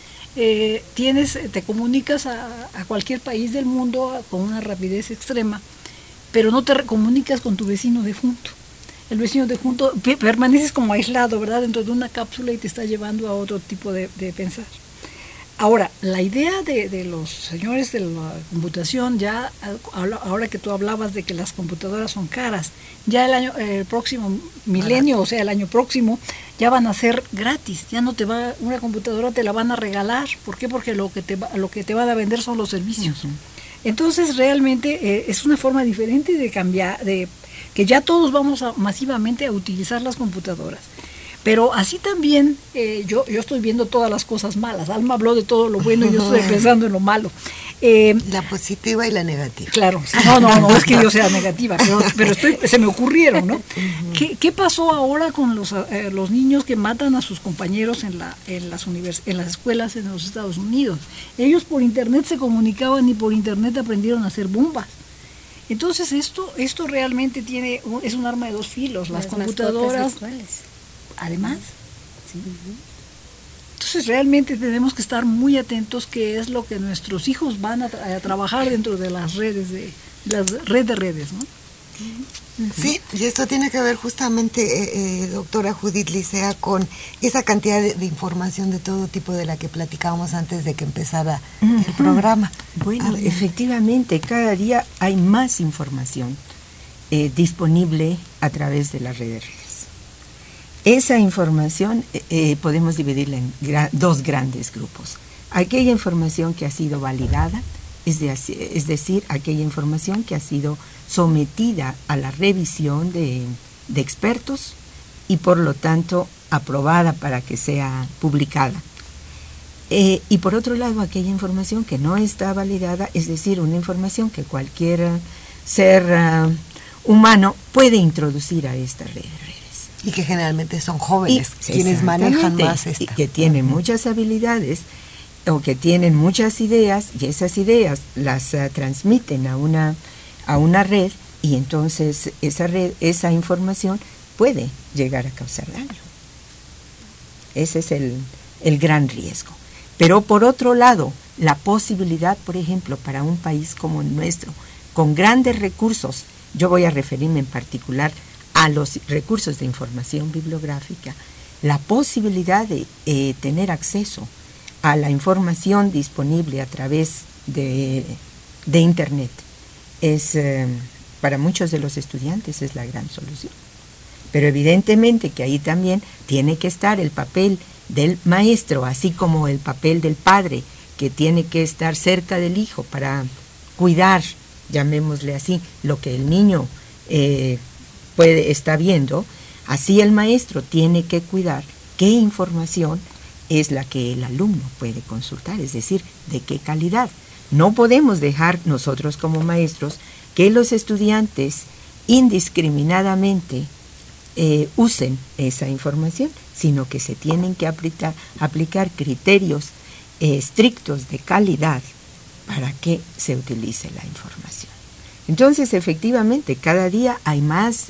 S4: Te comunicas a cualquier país del mundo con una rapidez extrema, pero no te comunicas con tu vecino de junto. El vecino de junto permaneces como aislado, ¿verdad?, dentro de una cápsula y te está llevando a otro tipo de pensar. Ahora, la idea de los señores de la computación, ya ahora que tú hablabas de que las computadoras son caras, ya el próximo milenio, o sea, el año próximo, ya van a ser gratis. Ya no una computadora te la van a regalar. ¿Por qué? Porque lo que te van a vender son los servicios. Uh-huh. Entonces, realmente es una forma diferente de cambiar, que ya todos vamos masivamente a utilizar las computadoras. Pero así también yo estoy viendo todas las cosas malas. Alma habló de todo lo bueno y yo estoy pensando en lo malo.
S3: La positiva y la negativa.
S4: Claro, no es que yo sea negativa, pero se me ocurrieron, ¿no? ¿Qué pasó ahora con los niños que matan a sus compañeros en las escuelas en los Estados Unidos? Ellos por internet se comunicaban y por internet aprendieron a hacer bombas. Entonces esto realmente es un arma de dos filos. Las computadoras, además. Sí. Entonces realmente tenemos que estar muy atentos qué es lo que nuestros hijos van a trabajar dentro de las redes de redes, ¿no?
S3: Sí, y esto tiene que ver justamente, doctora Judith Licea, con esa cantidad de información de todo tipo de la que platicábamos antes de que empezara el programa.
S6: Bueno, efectivamente, cada día hay más información disponible a través de las redes. Esa información podemos dividirla en dos grandes grupos. Aquella información que ha sido validada, es decir, aquella información que ha sido sometida a la revisión de expertos y por lo tanto aprobada para que sea publicada. Y por otro lado, aquella información que no está validada, es decir, una información que cualquier ser humano puede introducir a esta red.
S3: Y que generalmente son jóvenes quienes manejan más esta.
S6: Y que tienen muchas habilidades o que tienen muchas ideas y esas ideas las transmiten a una red y entonces esa información puede llegar a causar daño. Ese es el gran riesgo. Pero por otro lado, la posibilidad, por ejemplo, para un país como el nuestro, con grandes recursos, yo voy a referirme en particular a los recursos de información bibliográfica, la posibilidad de tener acceso a la información disponible a través de Internet es para muchos de los estudiantes es la gran solución. Pero evidentemente que ahí también tiene que estar el papel del maestro, así como el papel del padre, que tiene que estar cerca del hijo para cuidar, llamémosle así, lo que el niño está viendo. Así el maestro tiene que cuidar qué información es la que el alumno puede consultar, es decir, de qué calidad. No podemos dejar nosotros como maestros que los estudiantes indiscriminadamente usen esa información, sino que se tienen que aplicar criterios estrictos de calidad para que se utilice la información. Entonces, efectivamente, cada día hay más,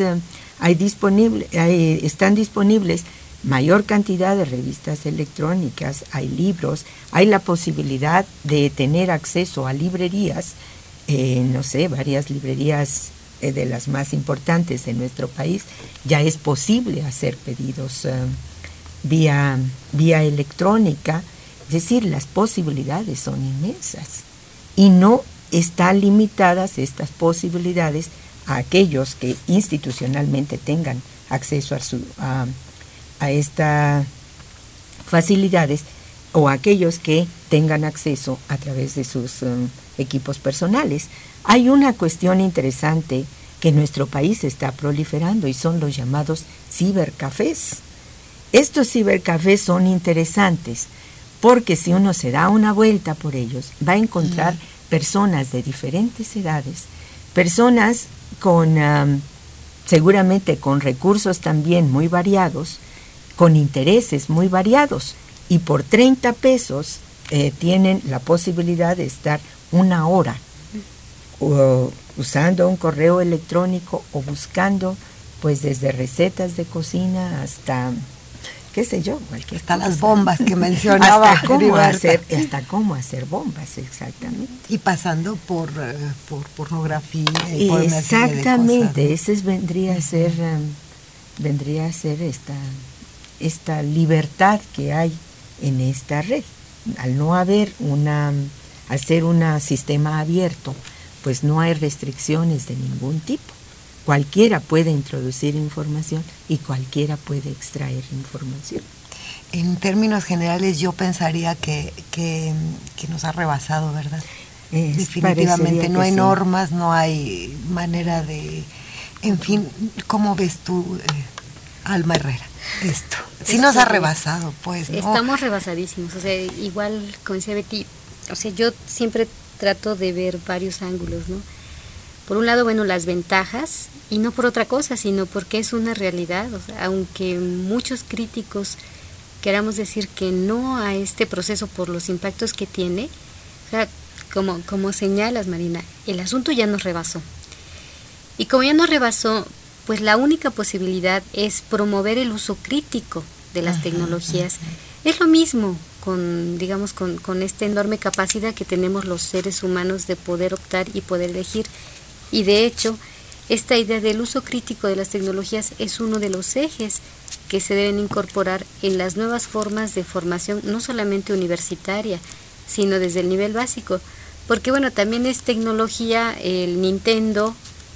S6: están disponibles mayor cantidad de revistas electrónicas, hay libros, hay la posibilidad de tener acceso a librerías, varias librerías de las más importantes de nuestro país, ya es posible hacer pedidos vía electrónica, es decir, las posibilidades son inmensas y no están limitadas estas posibilidades a aquellos que institucionalmente tengan acceso a estas facilidades o a aquellos que tengan acceso a través de sus equipos personales. Hay una cuestión interesante que en nuestro país está proliferando y son los llamados cibercafés. Estos cibercafés son interesantes porque si uno se da una vuelta por ellos va a encontrar personas de diferentes edades, personas con seguramente con recursos también muy variados, con intereses muy variados, y por 30 pesos tienen la posibilidad de estar una hora usando un correo electrónico o buscando pues desde recetas de cocina hasta qué sé yo, cualquier
S3: hasta
S6: cosa.
S3: Las bombas que mencionaba
S6: hasta cómo hacer bombas, exactamente.
S3: Y pasando por pornografía y por una serie de
S6: exactamente,
S3: cosas, ¿no?
S6: Ese vendría a ser esta libertad que hay en esta red. Al no haber al ser un sistema abierto, pues no hay restricciones de ningún tipo. Cualquiera puede introducir información y cualquiera puede extraer información.
S3: En términos generales yo pensaría que nos ha rebasado, ¿verdad? Definitivamente no hay normas, no hay manera de... En fin, ¿cómo ves tú, Alma Herrera, esto. Sí nos ha rebasado, pues, ¿no?
S5: Estamos rebasadísimos, o sea, igual, como decía Betty, o sea, yo siempre trato de ver varios ángulos, ¿no? Por un lado, bueno, las ventajas, y no por otra cosa, sino porque es una realidad, o sea, aunque muchos críticos queramos decir que no a este proceso por los impactos que tiene, o sea, como señalas, Marina, el asunto ya nos rebasó. Y como ya nos rebasó, pues la única posibilidad es promover el uso crítico de las tecnologías. Es lo mismo digamos, con esta enorme capacidad que tenemos los seres humanos de poder optar y poder elegir. Y de hecho, esta idea del uso crítico de las tecnologías es uno de los ejes que se deben incorporar en las nuevas formas de formación, no solamente universitaria, sino desde el nivel básico. Porque bueno, también es tecnología el Nintendo,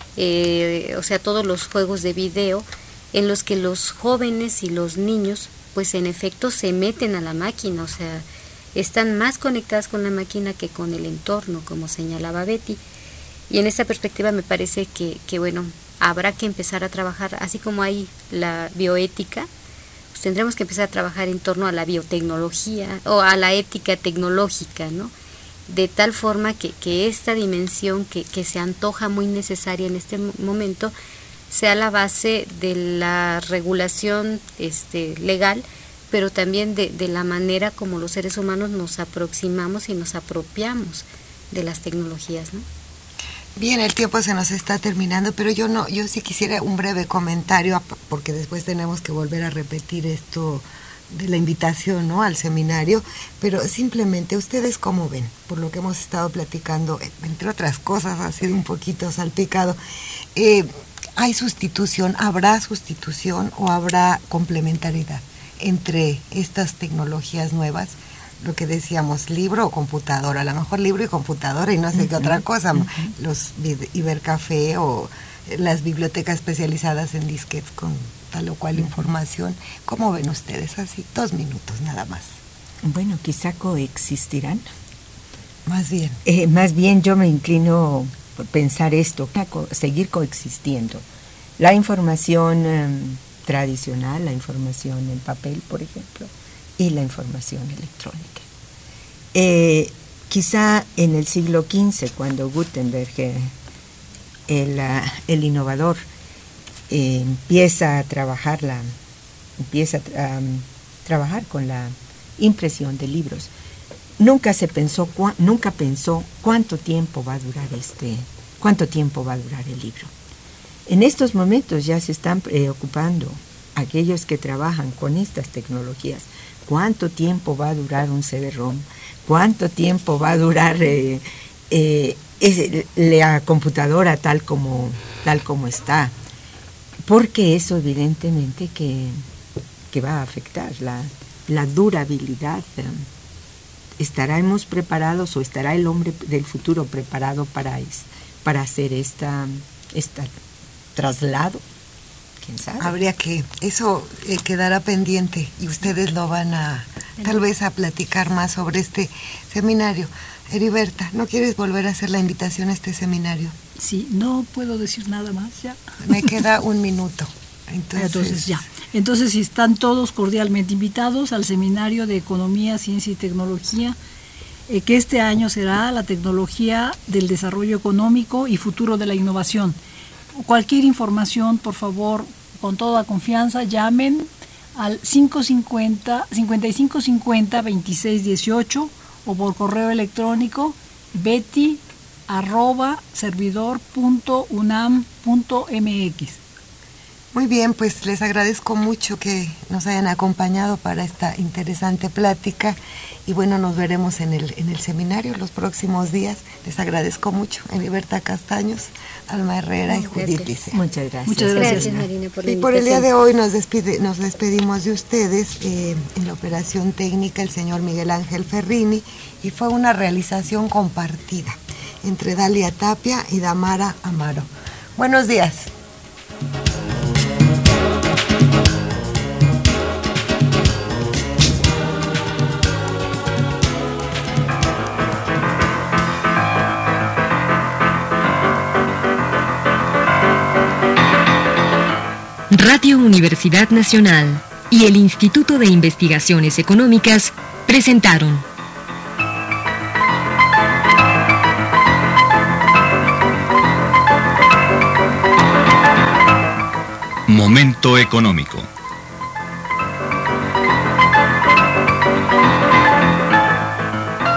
S5: o sea, todos los juegos de video en los que los jóvenes y los niños, pues en efecto se meten a la máquina, o sea, están más conectadas con la máquina que con el entorno, como señalaba Betty. Y en esta perspectiva me parece que bueno, habrá que empezar a trabajar, así como hay la bioética, pues tendremos que empezar a trabajar en torno a la biotecnología o a la ética tecnológica, ¿no? De tal forma que esta dimensión que se antoja muy necesaria en este momento sea la base de la regulación legal, pero también de la manera como los seres humanos nos aproximamos y nos apropiamos de las tecnologías, ¿no?
S3: Bien, el tiempo se nos está terminando, pero yo sí quisiera un breve comentario, porque después tenemos que volver a repetir esto de la invitación, ¿no?, al seminario, pero simplemente, ¿ustedes cómo ven? Por lo que hemos estado platicando, entre otras cosas, ha sido un poquito salpicado. ¿Hay sustitución, habrá sustitución o habrá complementariedad entre estas tecnologías nuevas? Lo que decíamos, libro o computadora, a lo mejor libro y computadora y no sé qué otra cosa, los Ibercafé o las bibliotecas especializadas en disquetes con tal o cual información. ¿Cómo ven ustedes? Así, 2 minutos nada más.
S6: Bueno, quizá coexistirán.
S3: Más bien.
S6: Más bien yo me inclino por pensar esto, seguir coexistiendo. La información tradicional, la información en papel, por ejemplo, y la información electrónica. Quizá en el siglo XV, cuando Gutenberg, el innovador, empieza a trabajar con la impresión de libros, nunca pensó cuánto tiempo va a durar el libro. En estos momentos ya se están preocupando aquellos que trabajan con estas tecnologías. ¿Cuánto tiempo va a durar un CD-ROM? ¿Cuánto tiempo va a durar la computadora tal como está? Porque eso evidentemente que va a afectar la durabilidad. ¿Estaremos preparados o estará el hombre del futuro preparado para hacer esta traslado? ¿Quién sabe?
S3: Habría que, eso quedará pendiente y ustedes lo van a, tal vez a platicar más sobre este seminario. Heriberta, ¿no quieres volver a hacer la invitación a este seminario?
S4: Sí, no puedo decir nada más ya.
S3: Me queda 1 minuto. Entonces
S4: ya. Entonces están todos cordialmente invitados al seminario de Economía, Ciencia y Tecnología, que este año será la tecnología del desarrollo económico y futuro de la innovación. Cualquier información, por favor, con toda confianza, llamen al 5550-2618 o por correo electrónico betty@servidor.unam.mx.
S3: Muy bien, pues les agradezco mucho que nos hayan acompañado para esta interesante plática y bueno, nos veremos en el seminario los próximos días. Les agradezco mucho. Heriberta Castaños, Alma Herrera y Judith Licea.
S6: Muchas gracias.
S4: Muchas gracias,
S5: Marina, por la
S3: Y por el día
S5: invitación.
S3: de hoy nos despedimos de ustedes, en la operación técnica el señor Miguel Ángel Ferrini, y fue una realización compartida entre Dalia Tapia y Damara Amaro. Buenos días.
S1: Radio Universidad Nacional y el Instituto de Investigaciones Económicas presentaron
S2: Momento económico.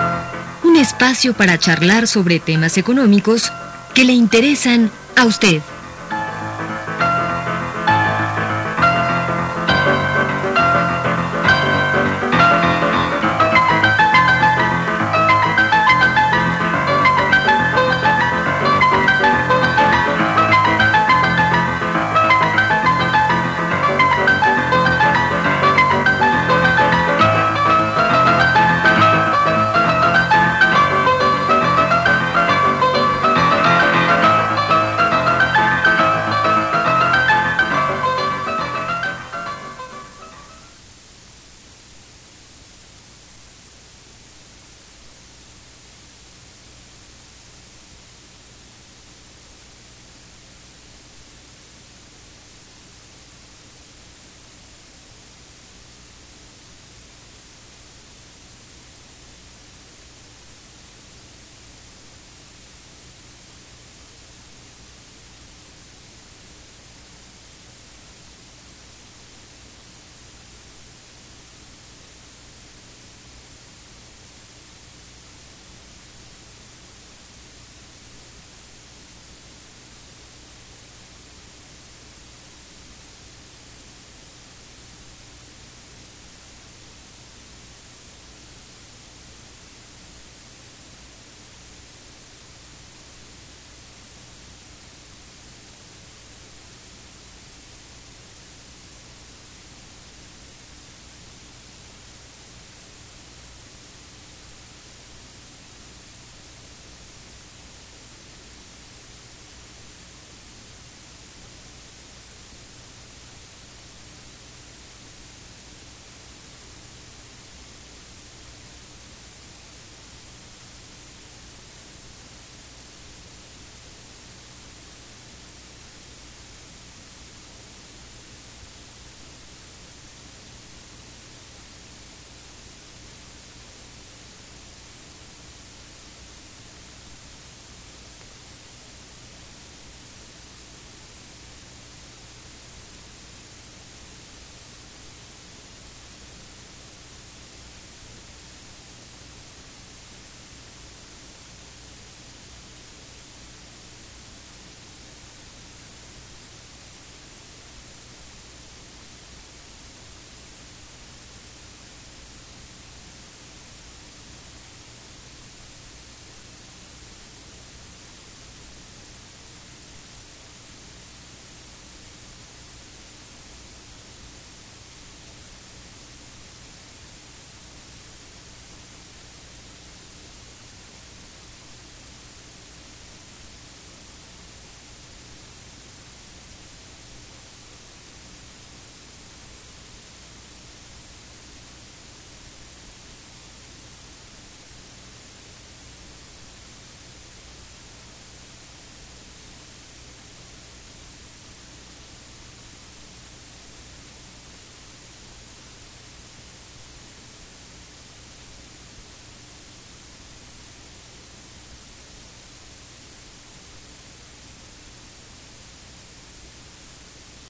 S1: Un espacio para charlar sobre temas económicos que le interesan a usted.